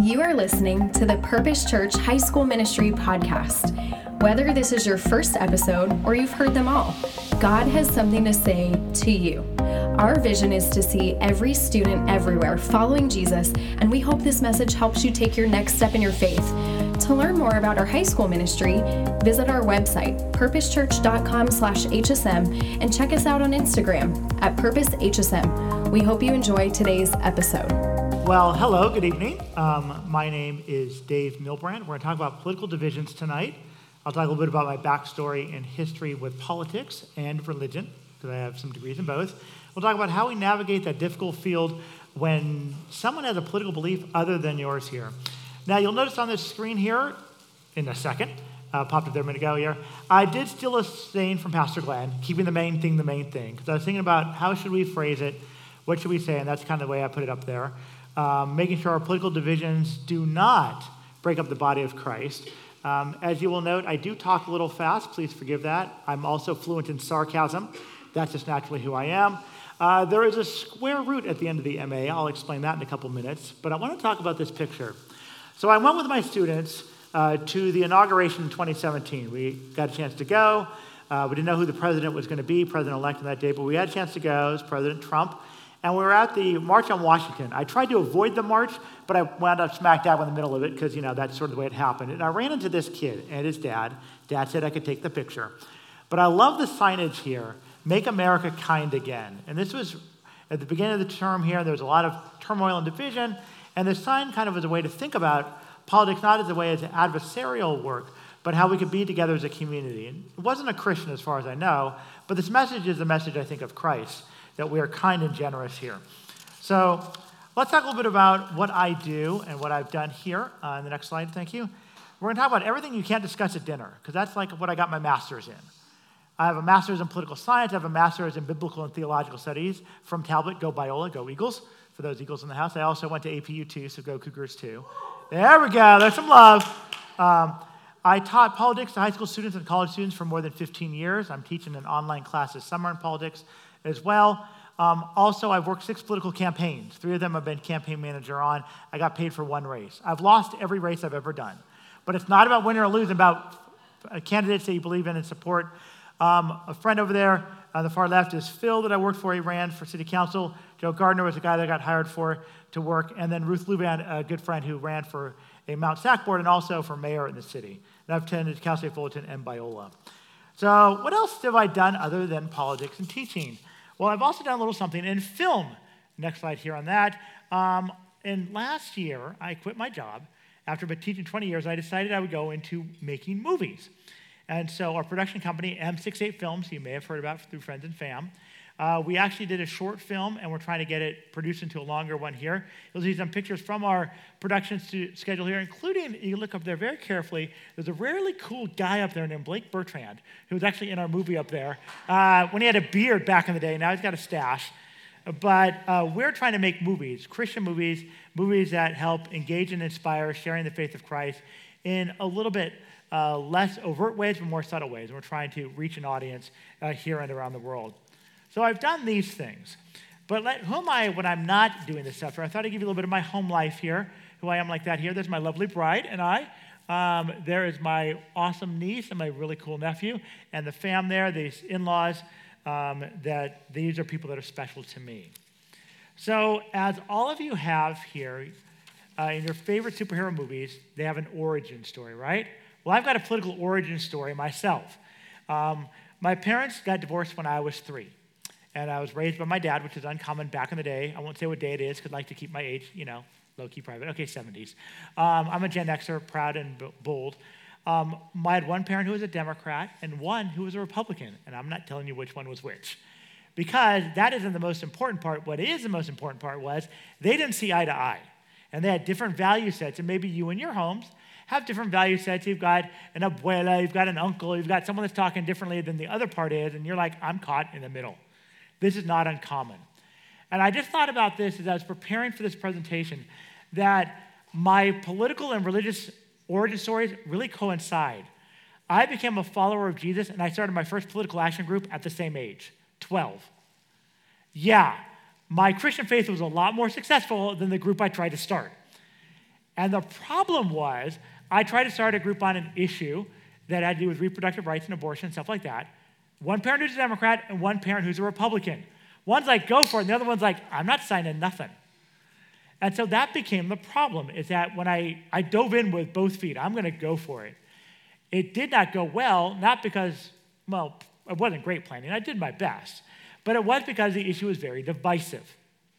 You are listening to the Purpose Church High School Ministry podcast. Whether this is your first episode or you've heard them all, God has something to say to you. Our vision is to see every student everywhere following Jesus, and we hope this message helps you take your next step in your faith. To learn more about our high school ministry, visit our website, purposechurch.com/HSM, and check us out on Instagram at PurposeHSM. We hope you enjoy today's episode. Well, hello, good evening. My name is Dave Milbrand. We're going to talk about political divisions tonight. I'll talk a little bit about my backstory and history with politics and religion, because I have some degrees in both. We'll talk about how we navigate that difficult field when someone has a political belief other than yours here. Now, you'll notice on this screen here, in a second, popped up there a minute ago here, I did steal a saying from Pastor Glenn, keeping the main thing, because I was thinking about how should we phrase it, what should we say, and that's kind of the way I put it up there. Making sure our political divisions do not break up the body of Christ. As you will note, I do talk a little fast. Please forgive that. I'm also fluent in sarcasm. That's just naturally who I am. There is a square root at the end of the MA. I'll explain that in a couple minutes. But I want to talk about this picture. So I went with my students to the inauguration in 2017. We got a chance to go. We didn't know who the president was going to be, president-elect on that day, but we had a chance to go. It was President Trump. And we were at the March on Washington. I tried to avoid the march, but I wound up smack dab in the middle of it because, that's sort of the way it happened. And I ran into this kid and his dad. Dad said I could take the picture. But I love the signage here, Make America Kind Again. And this was at the beginning of the term here. There was a lot of turmoil and division. And the sign kind of was a way to think about politics, not as a way as an adversarial work, but how we could be together as a community. And it wasn't a Christian as far as I know, but this message is the message, I think, of Christ, that we are kind and generous here. So let's talk a little bit about what I do and what I've done here. In the next slide, thank you. We're going to talk about everything you can't discuss at dinner, because that's like what I got my master's in. I have a master's in political science. I have a master's in biblical and theological studies from Talbot. Go Biola, go Eagles. For those Eagles in the house. I also went to APU too, so go Cougars too. There we go. There's some love. I taught politics to high school students and college students for more than 15 years. I'm teaching an online class this summer in politics as well. Also, I've worked 6 political campaigns. 3 of them I've been campaign manager on. I got paid for 1 race. I've lost every race I've ever done. But it's not about winning or losing, about candidates that you believe in and support. A friend over there on the far left is Phil that I worked for. He ran for city council. Joe Gardner was the guy that I got hired for to work. And then Ruth Luban, a good friend who ran for a Mount SAC board and also for mayor in the city. And I've attended Cal State Fullerton and Biola. So what else have I done other than politics and teaching? Well, I've also done a little something in film. Next slide here on that. And last year, I quit my job. After been teaching 20 years, I decided I would go into making movies. And so our production company, M68 Films, you may have heard about through friends and fam, we actually did a short film, and we're trying to get it produced into a longer one here. You'll see some pictures from our production schedule here, including, you look up there very carefully, there's a really cool guy up there named Blake Bertrand, who was actually in our movie up there, when he had a beard back in the day. Now he's got a stash. But we're trying to make movies, Christian movies, movies that help engage and inspire, sharing the faith of Christ in a little bit less overt ways, but more subtle ways. And we're trying to reach an audience here and around the world. So I've done these things. But who am I when I'm not doing this stuff? I thought I'd give you a little bit of my home life here, who I am like that here. There's my lovely bride and I. There is my awesome niece and my really cool nephew. And the fam there, these in-laws, that these are people that are special to me. So as all of you have here, in your favorite superhero movies, they have an origin story, right? Well, I've got a political origin story myself. My parents got divorced when I was 3. And I was raised by my dad, which is uncommon back in the day. I won't say what day it is because I like to keep my age, low-key private. Okay, 70s. I'm a Gen Xer, proud and bold. I had one parent who was a Democrat and one who was a Republican. And I'm not telling you which one was which. Because that isn't the most important part. What is the most important part was they didn't see eye to eye. And they had different value sets. And maybe you in your homes have different value sets. You've got an abuela, you've got an uncle, you've got someone that's talking differently than the other part is. And you're like, I'm caught in the middle. This is not uncommon. And I just thought about this as I was preparing for this presentation, that my political and religious origin stories really coincide. I became a follower of Jesus, and I started my first political action group at the same age, 12. Yeah, my Christian faith was a lot more successful than the group I tried to start. And the problem was, I tried to start a group on an issue that had to do with reproductive rights and abortion, stuff like that. One parent who's a Democrat and one parent who's a Republican. One's like, go for it, and the other one's like, I'm not signing nothing. And so that became the problem, is that when I dove in with both feet, I'm going to go for it. It did not go well, not because, well, it wasn't great planning. I did my best. But it was because the issue was very divisive.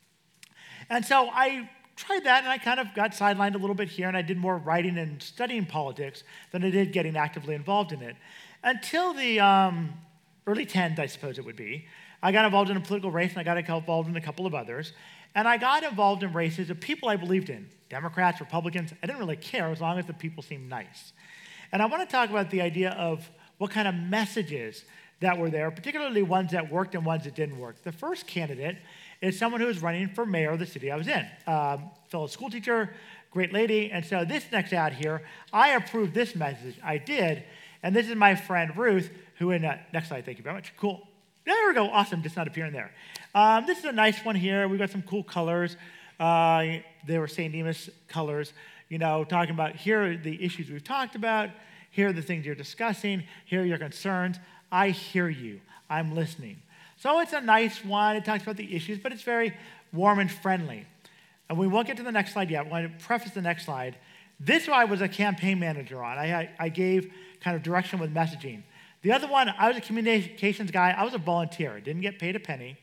And so I tried that, and I kind of got sidelined a little bit here, and I did more writing and studying politics than I did getting actively involved in it. Until the early 10s, I suppose it would be, I got involved in a political race, and I got involved in a couple of others. And I got involved in races of people I believed in, Democrats, Republicans. I didn't really care as long as the people seemed nice. And I want to talk about the idea of what kind of messages that were there, particularly ones that worked and ones that didn't work. The first candidate is someone who was running for mayor of the city I was in. Fellow school teacher, great lady. And so this next ad here, I approved this message. I did. And this is my friend Ruth, who next slide, thank you very much. Cool. There we go. Awesome. Just not appearing there. This is a nice one here. We've got some cool colors. They were St. Demas colors, talking about here are the issues we've talked about. Here are the things you're discussing. Here are your concerns. I hear you. I'm listening. So it's a nice one. It talks about the issues, but it's very warm and friendly. And we won't get to the next slide yet. I'm going to preface the next slide. This one I was a campaign manager on. I gave kind of direction with messaging. The other one, I was a communications guy. I was a volunteer. Didn't get paid a penny.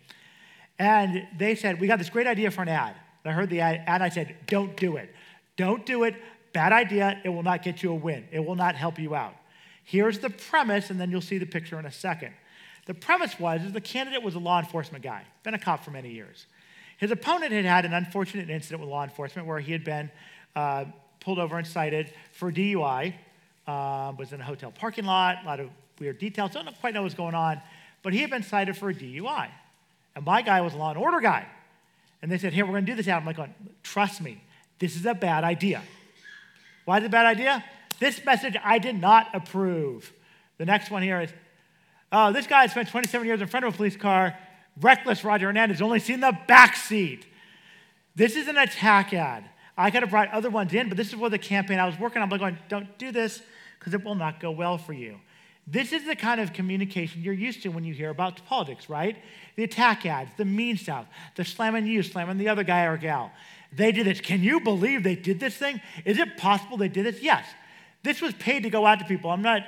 And they said, we got this great idea for an ad. And I heard the ad, and I said, don't do it. Don't do it. Bad idea. It will not get you a win. It will not help you out. Here's the premise, and then you'll see the picture in a second. The premise was the candidate was a law enforcement guy, been a cop for many years. His opponent had had an unfortunate incident with law enforcement where he had been pulled over and cited for DUI, was in a hotel parking lot, a lot of weird details, don't quite know what's going on, but he had been cited for a DUI. And my guy was a law and order guy. And they said, here, we're going to do this out. I'm like, trust me, this is a bad idea. Why is it a bad idea? This message I did not approve. The next one here is, this guy spent 27 years in front of a police car, reckless Roger Hernandez, only seen the back seat. This is an attack ad. I could have brought other ones in, but this is what the campaign I was working on. I'm like, don't do this because it will not go well for you. This is the kind of communication you're used to when you hear about politics, right? The attack ads, the mean stuff, the slamming you, slamming the other guy or gal. They did this. Can you believe they did this thing? Is it possible they did this? Yes. This was paid to go out to people. I'm not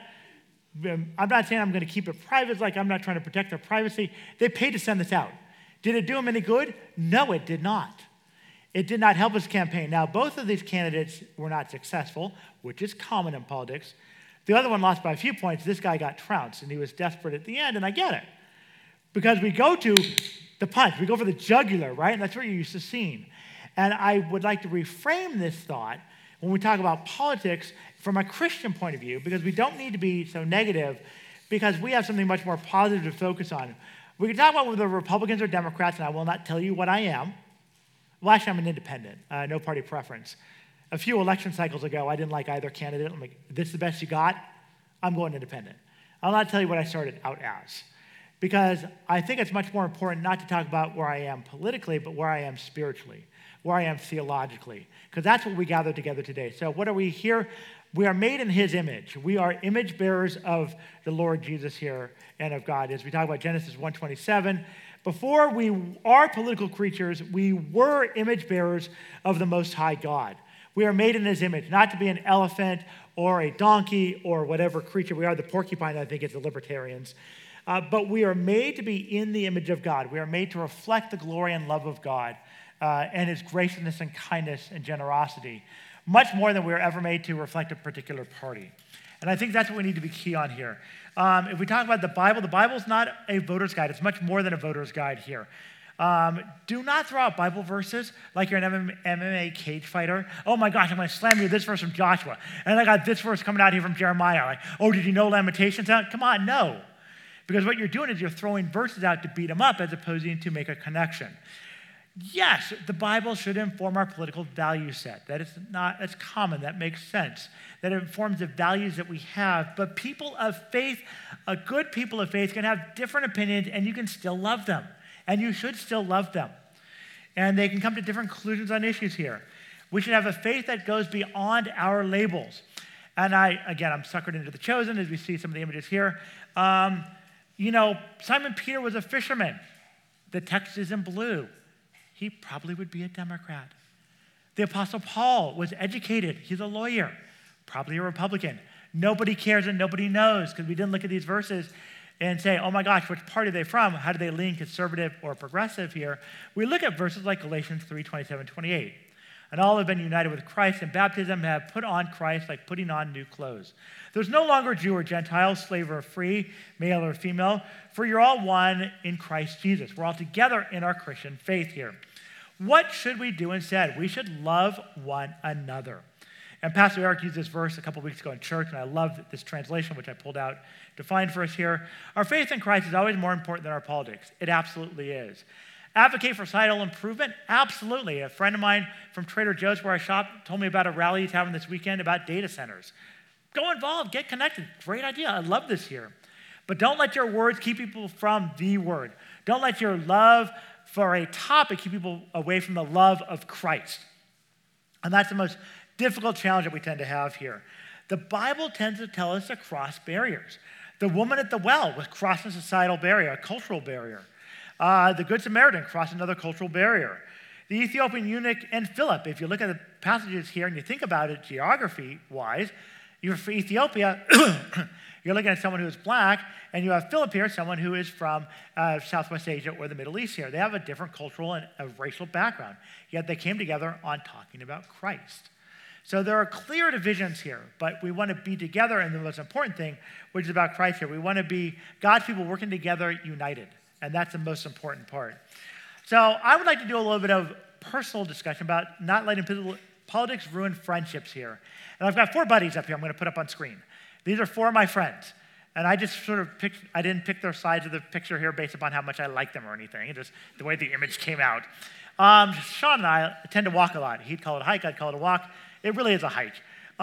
saying I'm going to keep it private, like I'm not trying to protect their privacy. They paid to send this out. Did it do them any good? No, it did not. It did not help his campaign. Now, both of these candidates were not successful, which is common in politics. The other one lost by a few points. This guy got trounced, and he was desperate at the end, and I get it. Because we go to the punch. We go for the jugular, right? And that's what you're used to seeing. And I would like to reframe this thought when we talk about politics from a Christian point of view, because we don't need to be so negative, because we have something much more positive to focus on. We can talk about whether Republicans or Democrats, and I will not tell you what I am. Well, actually, I'm an independent, no party preference. A few election cycles ago, I didn't like either candidate. I'm like, this is the best you got? I'm going independent. I'll not tell you what I started out as, because I think it's much more important not to talk about where I am politically, but where I am spiritually, where I am theologically, because that's what we gather together today. So what are we here? We are made in his image. We are image bearers of the Lord Jesus here and of God. As we talk about Genesis 1:27, before we are political creatures, we were image bearers of the Most High God. We are made in his image, not to be an elephant or a donkey or whatever creature we are. The porcupine, I think, is the libertarians. But we are made to be in the image of God. We are made to reflect the glory and love of God and his graciousness and kindness and generosity, much more than we were ever made to reflect a particular party. And I think that's what we need to be key on here. If we talk about the Bible is not a voter's guide. It's much more than a voter's guide here. Do not throw out Bible verses like you're an MMA cage fighter. Oh my gosh, I'm going to slam you this verse from Joshua. And I got this verse coming out here from Jeremiah. Like, oh, did you know Lamentations out? Come on, no. Because what you're doing is you're throwing verses out to beat them up as opposed to make a connection. Yes, the Bible should inform our political value set. That's common, that makes sense. That it informs the values that we have. But people of faith, a good people of faith, can have different opinions and you can still love them. And you should still love them. And they can come to different conclusions on issues here. We should have a faith that goes beyond our labels. And I'm suckered into The Chosen as we see some of the images here. Simon Peter was a fisherman. The text is in blue. He probably would be a Democrat. The Apostle Paul was educated. He's a lawyer, probably a Republican. Nobody cares and nobody knows because we didn't look at these verses and say, oh my gosh, which party are they from? How do they lean conservative or progressive here? We look at verses like Galatians 3:27, 28. And all have been united with Christ in baptism, have put on Christ like putting on new clothes. There's no longer Jew or Gentile, slave or free, male or female, for you're all one in Christ Jesus. We're all together in our Christian faith here. What should we do instead? We should love one another. And Pastor Eric used this verse a couple weeks ago in church, and I love this translation, which I pulled out to find for us here. Our faith in Christ is always more important than our politics. It absolutely is. Advocate for societal improvement? Absolutely. A friend of mine from Trader Joe's where I shop told me about a rally he's having this weekend about data centers. Go involved, get connected. Great idea. I love this here. But don't let your words keep people from the word. Don't let your love for a topic keep people away from the love of Christ. And that's the most difficult challenge that we tend to have here. The Bible tends to tell us to cross barriers. The woman at the well was crossing a societal barrier, a cultural barrier. The Good Samaritan crossed another cultural barrier. The Ethiopian eunuch and Philip, if you look at the passages here and you think about it geography-wise, you're for Ethiopia, you're looking at someone who is black, and you have Philip here, someone who is from Southwest Asia or the Middle East here. They have a different cultural and racial background, yet they came together on talking about Christ. So there are clear divisions here, but we want to be together, and the most important thing, which is about Christ here, we want to be God's people working together united, and that's the most important part. So I would like to do a little bit of personal discussion about not letting politics ruin friendships here. And I've got 4 buddies up here I'm going to put up on screen. These are 4 of my friends. And I just sort of I didn't pick their sides of the picture here based upon how much I like them or anything, just the way the image came out. Sean and I tend to walk a lot. He'd call it a hike, I'd call it a walk. It really is a hike.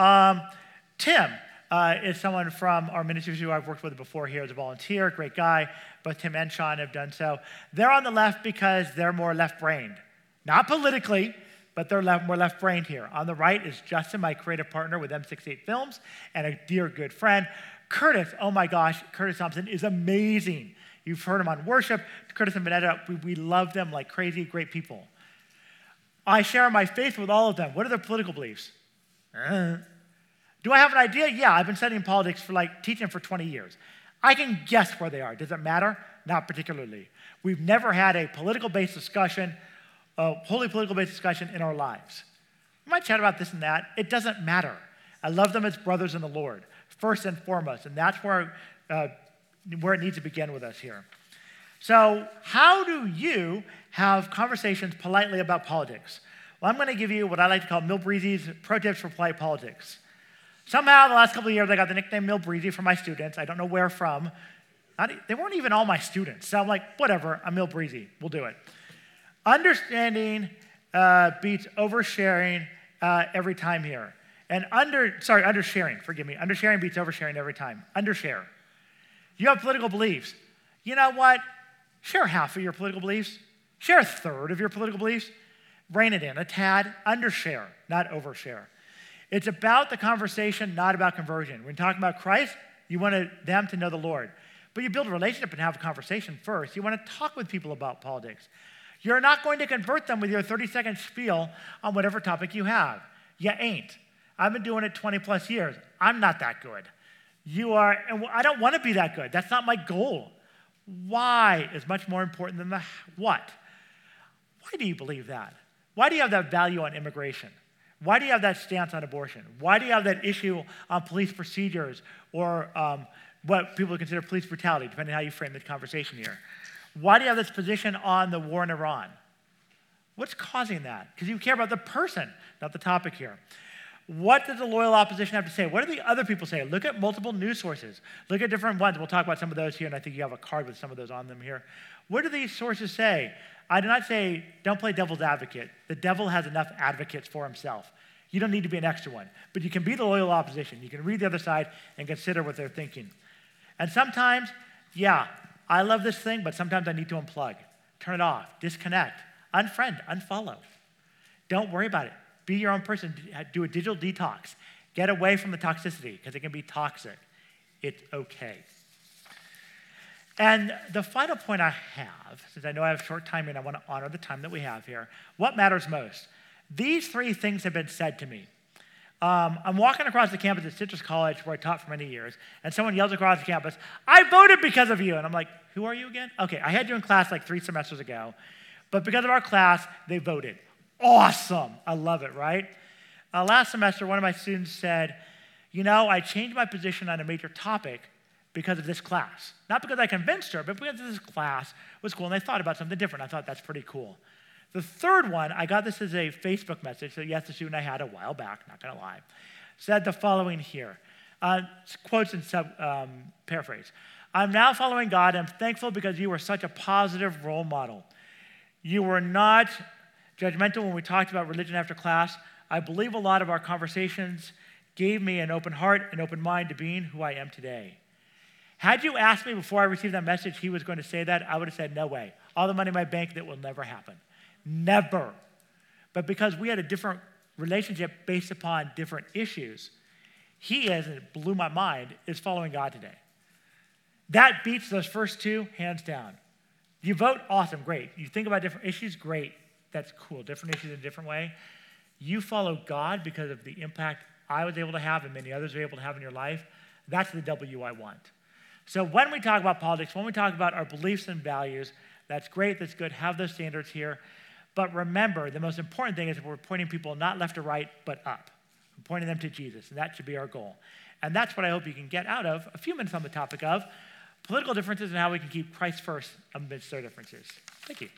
Tim is someone from our ministry who I've worked with before here as a volunteer, great guy. Both Tim and Sean have done so. They're on the left because they're more left-brained. Not politically, but they're more left-brained here. On the right is Justin, my creative partner with M68 Films, and a dear good friend. Curtis, oh my gosh, Curtis Thompson is amazing. You've heard him on worship. Curtis and Vanetta, we love them like crazy, great people. I share my faith with all of them. What are their political beliefs? Do I have an idea? Yeah, I've been studying politics teaching for 20 years. I can guess where they are. Does it matter? Not particularly. We've never had a political-based discussion, a wholly political-based discussion in our lives. We might chat about this and that. It doesn't matter. I love them as brothers in the Lord, first and foremost, and that's where it needs to begin with us here. So how do you have conversations politely about politics? Well, I'm going to give you what I like to call Mill Breezy's Pro Tips for Polite Politics. Somehow, the last couple of years, I got the nickname Mill Breezy from my students. I don't know where from. They weren't even all my students. So I'm like, whatever, I'm Mill Breezy. We'll do it. Understanding beats oversharing every time here. And undersharing, forgive me. Undersharing beats oversharing every time. Undershare. You have political beliefs. You know what? Share half of your political beliefs. Share a third of your political beliefs. Rein it in a tad. Undershare, not overshare. It's about the conversation, not about conversion. When talking about Christ, you want them to know the Lord. But you build a relationship and have a conversation first. You want to talk with people about politics. You're not going to convert them with your 30-second spiel on whatever topic you have. You ain't. I've been doing it 20 plus years. I'm not that good. You are, and I don't want to be that good. That's not my goal. Why is much more important than the what. Why do you believe that? Why do you have that value on immigration? Why do you have that stance on abortion? Why do you have that issue on police procedures or what people consider police brutality, depending on how you frame the conversation here? Why do you have this position on the war in Iran? What's causing that? Because you care about the person, not the topic here. What does the loyal opposition have to say? What do the other people say? Look at multiple news sources. Look at different ones. We'll talk about some of those here, and I think you have a card with some of those on them here. What do these sources say? I do not say don't play devil's advocate. The devil has enough advocates for himself. You don't need to be an extra one. But you can be the loyal opposition. You can read the other side and consider what they're thinking. And sometimes, yeah, I love this thing, but sometimes I need to unplug. Turn it off. Disconnect. Unfriend. Unfollow. Don't worry about it. Be your own person. Do a digital detox. Get away from the toxicity because it can be toxic. It's okay. And the final point I have, since I know I have short time and I want to honor the time that we have here, what matters most? These three things have been said to me. I'm walking across the campus at Citrus College, where I taught for many years, and someone yells across the campus, "I voted because of you." And I'm like, "Who are you again?" Okay, I had you in class like 3 semesters ago, but because of our class, they voted. Awesome. I love it, right? Last semester, one of my students said, I changed my position on a major topic because of this class. Not because I convinced her, but because this class was cool, and they thought about something different. I thought that's pretty cool. The third one, I got this as a Facebook message, so yes, the student I had a while back, not going to lie, said the following here. Quotes and paraphrase. "I'm now following God. I'm thankful because you were such a positive role model. You were not judgmental when we talked about religion after class. I believe a lot of our conversations gave me an open heart, an open mind to being who I am today." Had you asked me before I received that message he was going to say that, I would have said, no way. All the money in my bank, that will never happen. Never. But because we had a different relationship based upon different issues, he is, and it blew my mind, is following God today. That beats those first two, hands down. You vote, awesome, great. You think about different issues, great. That's cool. Different issues in a different way. You follow God because of the impact I was able to have and many others were able to have in your life. That's the W I want. So when we talk about politics, when we talk about our beliefs and values, that's great, that's good. Have those standards here. But remember, the most important thing is we're pointing people not left or right, but up. We're pointing them to Jesus, and that should be our goal. And that's what I hope you can get out of a few minutes on the topic of political differences and how we can keep Christ first amidst their differences. Thank you.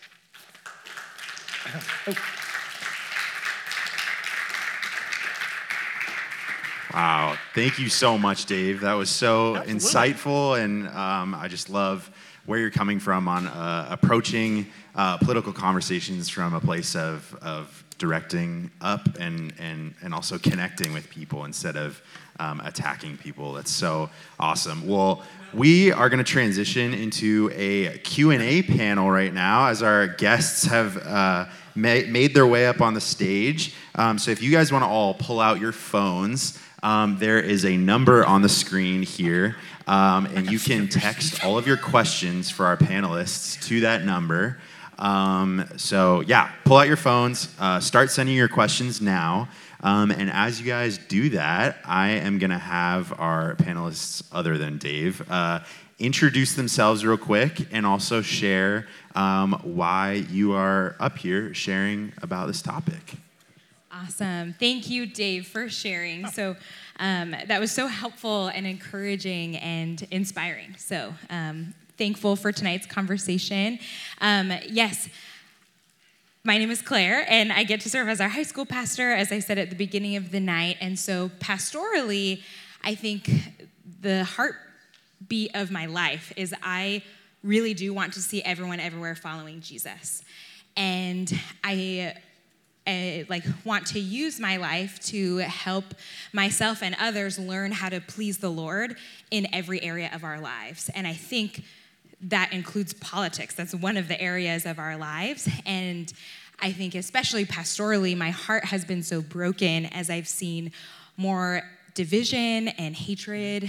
Wow. Thank you so much, Dave. That was so Absolutely. insightful, and I just love where you're coming from on approaching political conversations from a place of directing up and also connecting with people instead of attacking people. That's so awesome. Well, we are going to transition into a Q&A panel right now as our guests have made their way up on the stage. So if you guys want to all pull out your phones, there is a number on the screen here, and you can text all of your questions for our panelists to that number. So yeah, pull out your phones, start sending your questions now. And as you guys do that, I am going to have our panelists, other than Dave, introduce themselves real quick and also share why you are up here sharing about this topic. Awesome. Thank you, Dave, for sharing. So that was so helpful and encouraging and inspiring. So thankful for tonight's conversation. Yes, my name is Claire, and I get to serve as our high school pastor, as I said at the beginning of the night. And so pastorally, I think the heartbeat of my life is I really do want to see everyone everywhere following Jesus. And I want to use my life to help myself and others learn how to please the Lord in every area of our lives. And I think that includes politics. That's one of the areas of our lives. And I think especially pastorally, my heart has been so broken as I've seen more division and hatred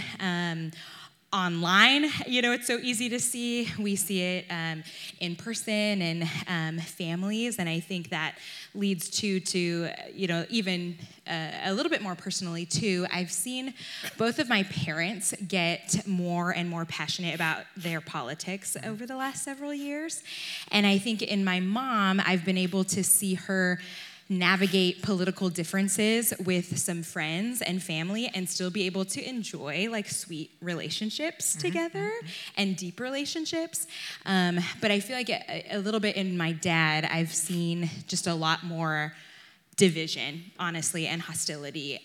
online. It's so easy to see. We see it in person and families, and I think that leads to even a little bit more personally too. I've seen both of my parents get more and more passionate about their politics over the last several years, and I think in my mom, I've been able to see her navigate political differences with some friends and family and still be able to enjoy sweet relationships together and deep relationships. But I feel like a little bit in my dad, I've seen just a lot more division, honestly, and hostility,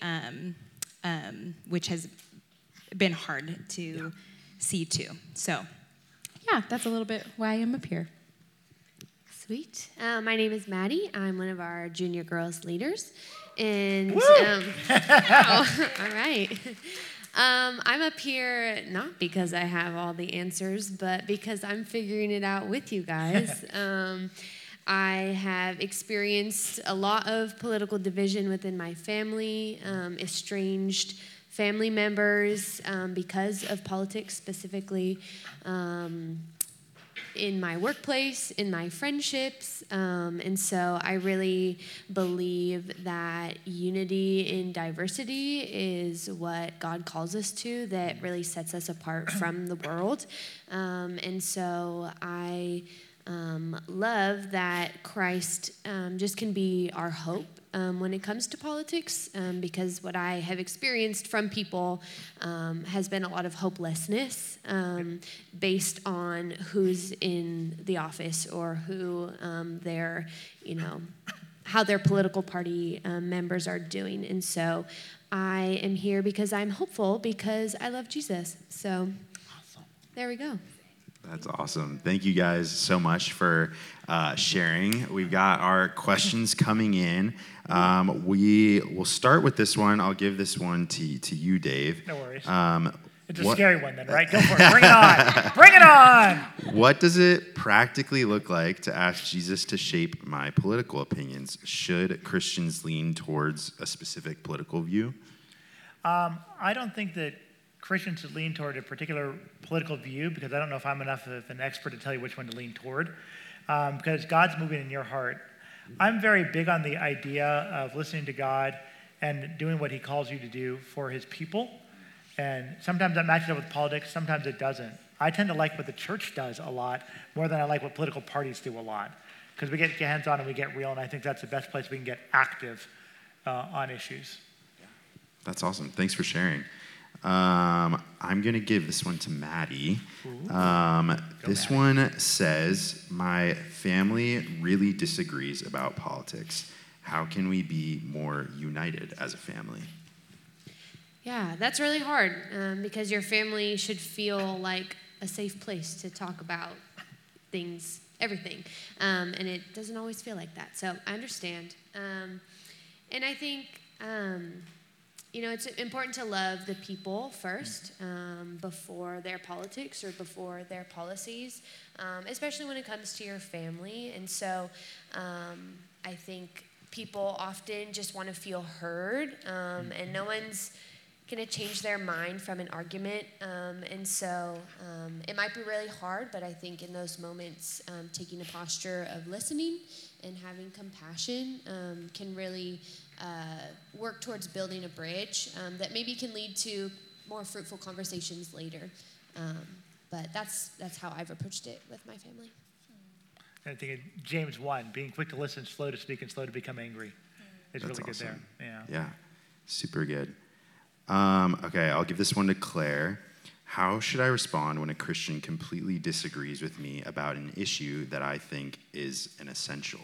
which has been hard to see too. So yeah, that's a little bit why I'm up here. Sweet. My name is Maddie. I'm one of our junior girls leaders. And, wow, all right. I'm up here not because I have all the answers, but because I'm figuring it out with you guys. I have experienced a lot of political division within my family, estranged family members because of politics, specifically in my workplace, in my friendships. And so I really believe that unity in diversity is what God calls us to, that really sets us apart from the world. And so I love that Christ just can be our hope when it comes to politics, because what I have experienced from people has been a lot of hopelessness based on who's in the office or who their, how their political party members are doing. And so I am here because I'm hopeful, because I love Jesus. So there we go. That's awesome. Thank you guys so much for sharing. We've got our questions coming in. We will start with this one. I'll give this one to you, Dave. No worries. It's a scary one then, right? Go for it. Bring it on. Bring it on. What does it practically look like to ask Jesus to shape my political opinions? Should Christians lean towards a specific political view? I don't think that Christians should lean toward a particular political view, because I don't know if I'm enough of an expert to tell you which one to lean toward, because God's moving in your heart. I'm very big on the idea of listening to God and doing what he calls you to do for his people. And sometimes that matches up with politics, sometimes it doesn't. I tend to like what the church does a lot more than I like what political parties do a lot, because we get hands-on and we get real, and I think that's the best place we can get active on issues. That's awesome. Thanks for sharing. I'm going to give this one to Maddie. This Maddie. one says, my family really disagrees about politics. How can we be more united as a family? Yeah, that's really hard because your family should feel like a safe place to talk about things, everything. And it doesn't always feel like that. So I understand. And I think, it's important to love the people first before their politics or before their policies, especially when it comes to your family. And so I think people often just want to feel heard, and no one's going to change their mind from an argument. And so it might be really hard, but I think in those moments, taking a posture of listening and having compassion can really work towards building a bridge that maybe can lead to more fruitful conversations later. But that's how I've approached it with my family. I think James 1, being quick to listen, slow to speak, and slow to become angry is That's really awesome. good there. Yeah, super good. Okay, I'll give this one to Claire. How should I respond when a Christian completely disagrees with me about an issue that I think is an essential?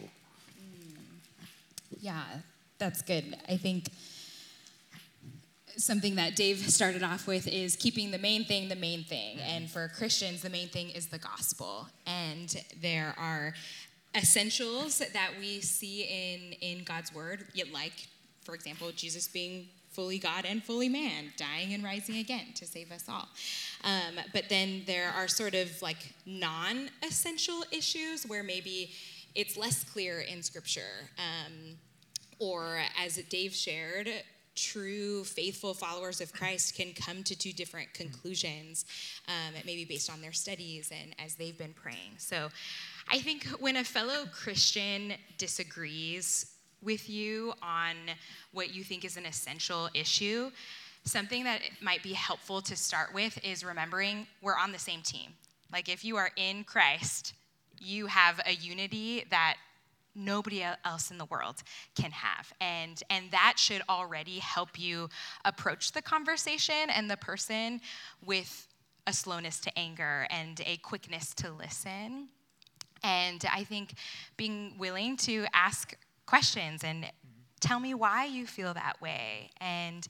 Yeah, that's good. I think something that Dave started off with is keeping the main thing the main thing. And for Christians, the main thing is the gospel. And there are essentials that we see in God's word, like, for example, Jesus being fully God and fully man, dying and rising again to save us all. But then there are sort of like non-essential issues where maybe it's less clear in Scripture. Or as Dave shared, true faithful followers of Christ can come to two different conclusions, maybe based on their studies and as they've been praying. So I think when a fellow Christian disagrees with you on what you think is an essential issue, something that might be helpful to start with is remembering we're on the same team. Like, if you are in Christ, you have a unity that nobody else in the world can have. And that should already help you approach the conversation and the person with a slowness to anger and a quickness to listen. And I think being willing to ask questions and tell me why you feel that way. And,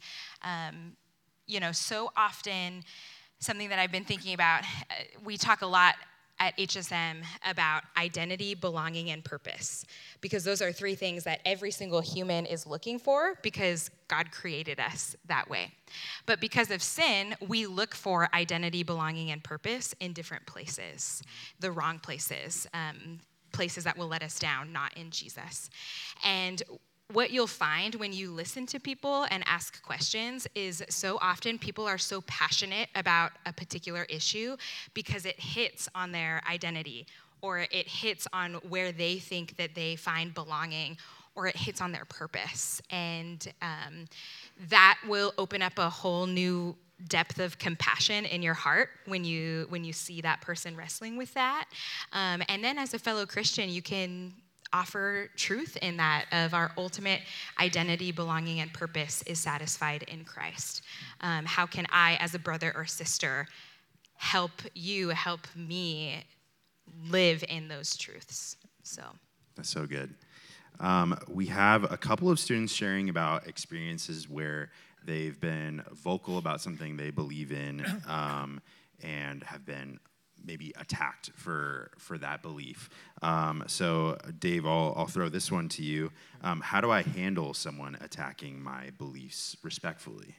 so often something that I've been thinking about, we talk a lot at HSM about identity, belonging, and purpose, because those are three things that every single human is looking for because God created us that way. But because of sin, we look for identity, belonging, and purpose in different places, the wrong places. places that will let us down, not in Jesus. And what you'll find when you listen to people and ask questions is so often people are so passionate about a particular issue because it hits on their identity, or it hits on where they think that they find belonging, or it hits on their purpose. And that will open up a whole new depth of compassion in your heart when you see that person wrestling with that. And then as a fellow Christian, you can offer truth in that of our ultimate identity, belonging, and purpose is satisfied in Christ. How can I, as a brother or sister, help me live in those truths? So that's so good. We have a couple of students sharing about experiences where they've been vocal about something they believe in and have been maybe attacked for that belief. So Dave, I'll throw this one to you. How do I handle someone attacking my beliefs respectfully?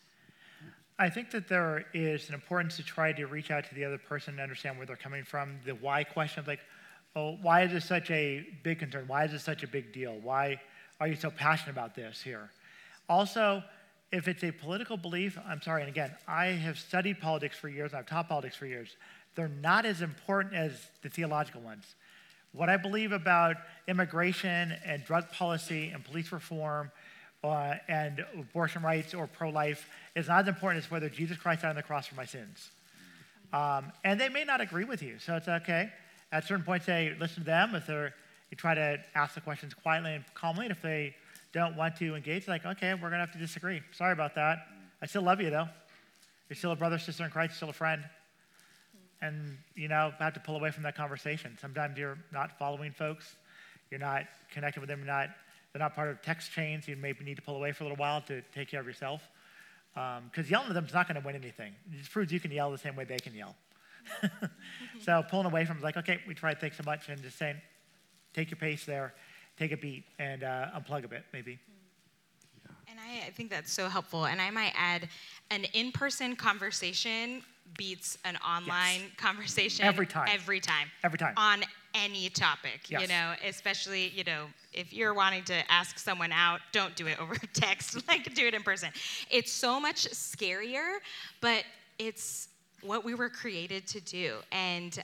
I think that there is an importance to try to reach out to the other person and understand where they're coming from. The why question of like, oh, why is this such a big concern? Why is this such a big deal? Why are you so passionate about this here? Also, if it's a political belief, I'm sorry, and again, I have studied politics for years, I've taught politics for years. They're not as important as the theological ones. What I believe about immigration and drug policy and police reform and abortion rights or pro-life is not as important as whether Jesus Christ died on the cross for my sins. And they may not agree with you, so it's okay. At certain points, say, listen to them. You try to ask the questions quietly and calmly. And if they don't want to engage, like, okay, we're going to have to disagree. Sorry about that. I still love you, though. You're still a brother, sister in Christ, still a friend. And, have to pull away from that conversation. Sometimes you're not following folks. You're not connected with them. They're not part of text chains. You maybe need to pull away for a little while to take care of yourself. Because yelling at them is not going to win anything. It just proves you can yell the same way they can yell. So pulling away from like, okay, we tried, thanks so much, and just saying, take your pace there, take a beat, and unplug a bit, maybe. And I think that's so helpful. And I might add, an in-person conversation beats an online conversation Every time. On any topic, yes. Especially, if you're wanting to ask someone out, don't do it over text, do it in person. It's so much scarier, but it's what we were created to do. And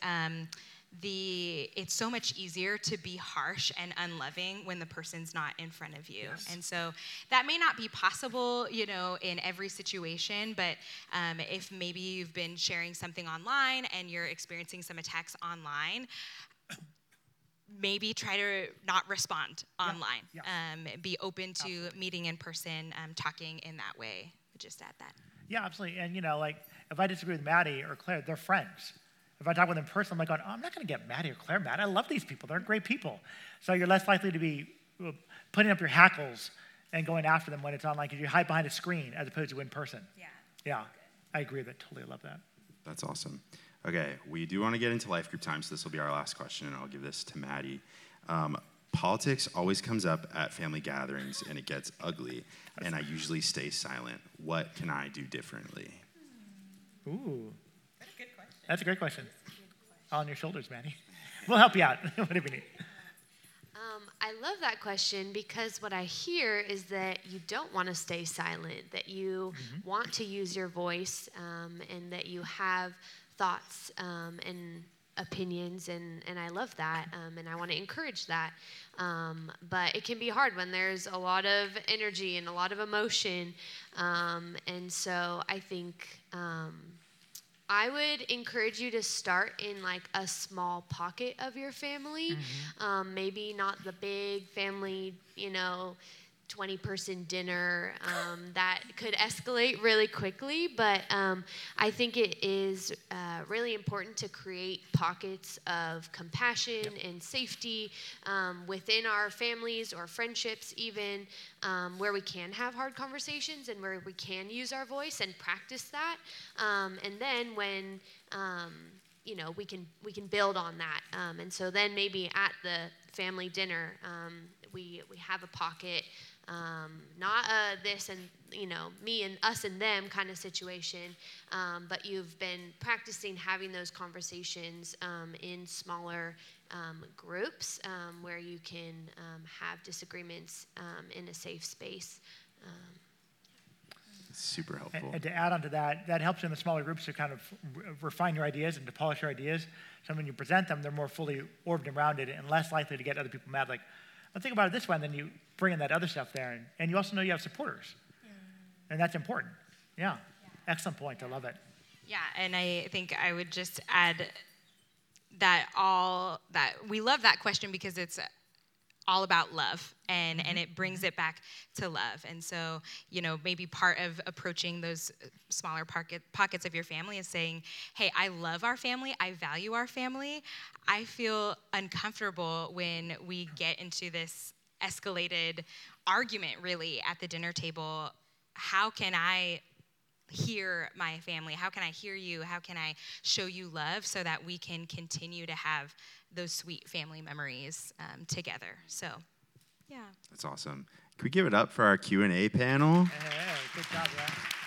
it's so much easier to be harsh and unloving when the person's not in front of you. Yes. And so that may not be possible, in every situation, but if maybe you've been sharing something online and you're experiencing some attacks online, maybe try to not respond online. Yeah. Be open to meeting in person, talking in that way. Just add that. Yeah, absolutely. And, if I disagree with Maddie or Claire, they're friends. If I talk with them in person, I'm like, I'm not going to get Maddie or Claire mad. I love these people. They're great people. So you're less likely to be putting up your hackles and going after them when it's online because you hide behind a screen as opposed to in person. Yeah, I agree with that. Totally love that. That's awesome. Okay, we do want to get into life group time, so this will be our last question, and I'll give this to Maddie. Politics always comes up at family gatherings, and it gets ugly, and I usually stay silent. What can I do differently? Ooh. That's a great question. All on your shoulders, Maddie. We'll help you out, whatever you need. I love that question because what I hear is that you don't want to stay silent, that you want to use your voice, and that you have thoughts and opinions, and I love that, and I want to encourage that. But it can be hard when there's a lot of energy and a lot of emotion, and so I think I would encourage you to start in like a small pocket of your family, maybe not the big family, 20-person dinner that could escalate really quickly, but I think it is really important to create pockets of compassion and safety within our families or friendships even, where we can have hard conversations and where we can use our voice and practice that. And then when we can build on that. And so then maybe at the family dinner, we have a pocket, not this and me and us and them kind of situation, but you've been practicing having those conversations in smaller groups where you can have disagreements in a safe space. Super helpful. And to add on to that, that helps in the smaller groups to kind of refine your ideas and to polish your ideas. So when you present them, they're more fully orbed and rounded and less likely to get other people mad. Like, let's think about it this way, and then you bring in that other stuff there. And you also know you have supporters. And that's important. Yeah. Excellent point. I love it. Yeah, and I think I would just add that we love that question because it's all about love, and it brings it back to love. And so, maybe part of approaching those smaller pockets of your family is saying, hey, I love our family, I value our family. I feel uncomfortable when we get into this escalated argument, really, at the dinner table. How can I hear my family? How can I hear you? How can I show you love so that we can continue to have those sweet family memories together? So, yeah. That's awesome. Can we give it up for our Q&A panel? Hey, good job, Ryan.